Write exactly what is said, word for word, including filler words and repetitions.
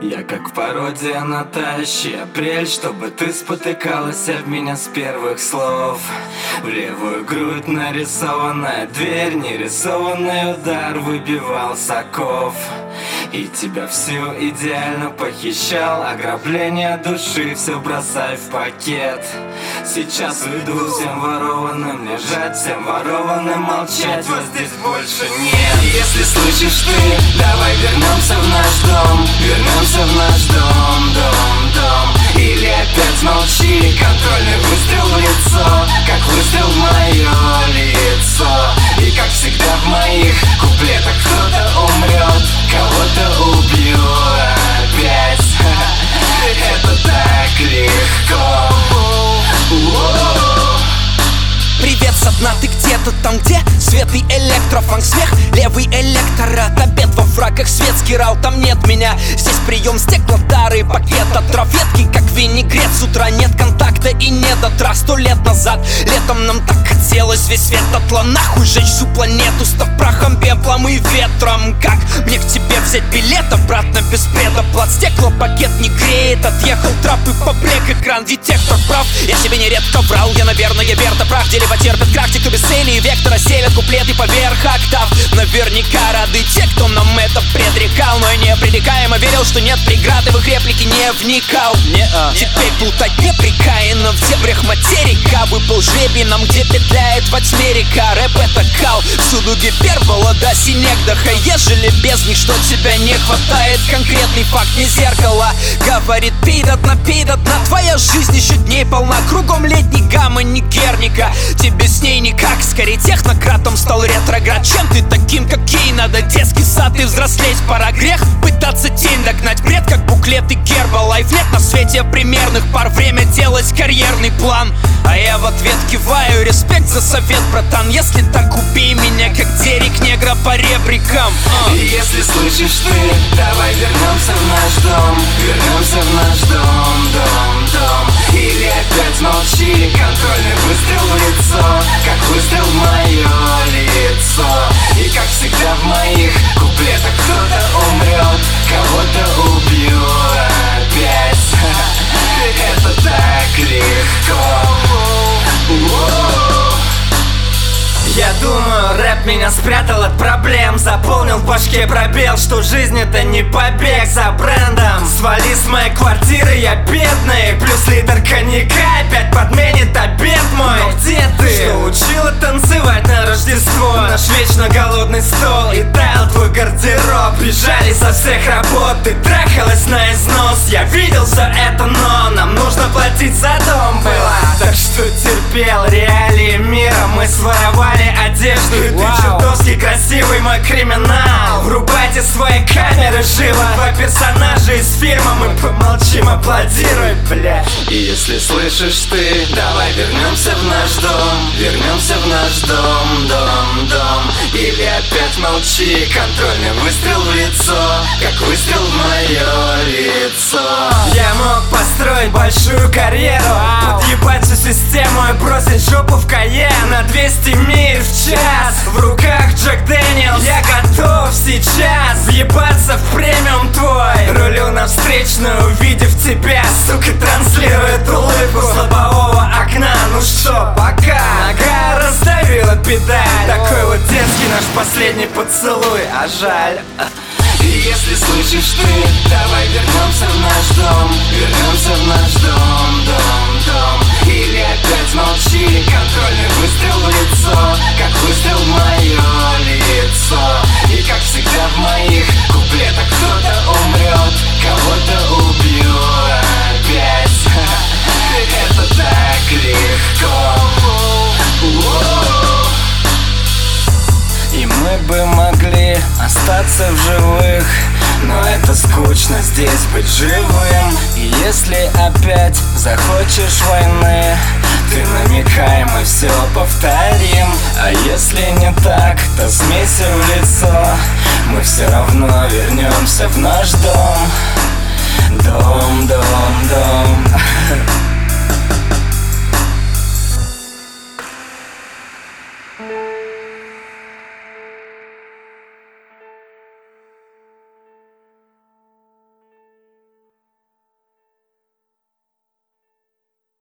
Я как пародия на тающий апрель, чтобы ты спотыкалась об меня с первых слов. В левую грудь нарисованная дверь, нерисованный удар выбивал соков. И тебя всю идеально похищал, ограбление души все бросай в пакет. Сейчас уйду всем ворованным лежать, всем ворованным молчать, вас здесь больше нет. Если слышишь ты, давай вернемся в наш дом, вернемся в наш дом, дом, дом. Или опять молчи, контрольный выстрел в лицо, как выстрел в мое лицо. И как всегда в моих куплетах кто-то умрет, кого-то убью опять. Это так легко. Привет со дна, ты где-то там, где светлый электрофанк, смех, левый электорат, обед во фраках, светский рау, там нет меня. Здесь прием стеклотары, пакет от трав, ветки как винегрет. С утра нет контакта и нет дотра. Сто лет назад, летом нам так хотелось весь свет отла нахуй жечь всю планету, став прахом, пеплом и ветром. Как мне к тебе взять билет обратно без предоплат? Стеклопакет не греет, отъехал трап и поблек экран, детектор прав. Я себе нередко врал, я, наверное, верно прав. Дерево терпит крах, те, кто без цели и вектора селят куплеты поверх октав. Наверняка рады те, кто нам это предрекал, но я непререкаемо верил, что нет преград, и в их реплики не вникал. Не-а. Теперь плутать непрекаянно в дебрях материка. Выпал жребий нам, где петляет во тьме река. Рэп это кал, всюду гипербола до синегдаха. Ежели без них, что тебя не хватает, конкретный факт, не зеркало. Говорит, пей до дна, пей до дна, твоя жизнь еще дней полна. Кругом летний гамма, не герника, тебе с ней никак. Скорее технократом стал ретроград. Чем ты таким, как ей надо? Детский сад и взрослеть пора. Грех пытаться тень догнать, бред как буклеты Гербалайф. Нет на свете примерных пар, время делать карьерный план. А я в ответ киваю, респект за совет, братан. Если так, убей меня, как Дерек негра по ребрикам. uh. Если слышишь ты, давай вернемся в наш дом, вернемся в наш дом, дом, дом. Или опять молчи, контрольный выстрел в лицо, как выстрел в мое лицо. И как всегда в моих куплетах кто-то умрет, кого-то убью опять. Это так легко. Я думаю, рэп меня спрятал от проблем, заполнил в башке пробел, что жизнь это не побег за брендом. Свали с моей квартиры, я бедный, плюс литр коньяка опять подменит обед мой. Но где ты? Что учила танцевать на Рождество? Наш вечно голодный стол и таял твой гардероб. Бежали со всех работ, ты трахалась на износ. Я видел все это, но нам нужно платить за дом было. Так что терпел реалии мира, мы своровали одежду, и ты чертовски красивый, мой криминал. Врубайте свои камеры живо, два персонажа из фильма, мы помолчим, аплодируй, бля. И если слышишь ты, давай вернемся в наш дом, вернемся в наш дом, дом, дом. Или опять молчи, контрольный выстрел в лицо, как выстрел в мое лицо. Я мог построить большую карьеру, подъебать всю систему и бросить жопу в Кайен на двести миль в час. В руках Джек Дэниелс, я готов сейчас въебаться в премиум твой. Рулю на встречную, увидев тебя, сука, транслирует улыбку с лобового окна. Ну что, пока. Нога раздавила педаль. Такой вот детский наш последний поцелуй, а жаль. И если слышишь ты, давай вернемся в наш дом, вернемся в наш дом, дом, дом. Или опять молчи, контрольный выстрел в лицо, как выстрел в мое лицо. И как всегда в моих куплетах кто-то умрет, кого-то убью опять. Это так легко. И мы бы могли остаться в живых, но это скучно здесь быть живым. И если опять захочешь войны, ты намекай, мы все повторим. А если не так, то смейся в лицо, мы все равно вернемся в наш дом.